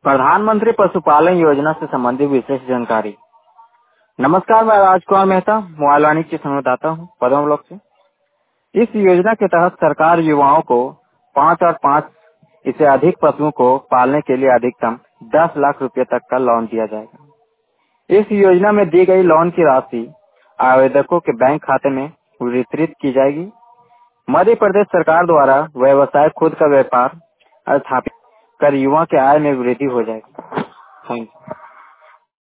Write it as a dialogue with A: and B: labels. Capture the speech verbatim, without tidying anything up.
A: प्रधानमंत्री पशुपालन योजना से संबंधित विशेष जानकारी। नमस्कार, मैं राजकुमार मेहता, मोबाइल वाणिज्य संवाददाता हूँ पद्म ब्लॉक से। इस योजना के तहत सरकार युवाओं को पाँच और पाँच इससे अधिक पशुओं को पालने के लिए अधिकतम दस लाख रुपए तक का लोन दिया जाएगा। इस योजना में दी गई लोन की राशि आवेदकों के बैंक खाते में वितरित की जाएगी। मध्य प्रदेश सरकार द्वारा व्यवसाय खुद का व्यापार स्थापित कर युवा के आय में वृद्धि हो जाएगी। Thank you.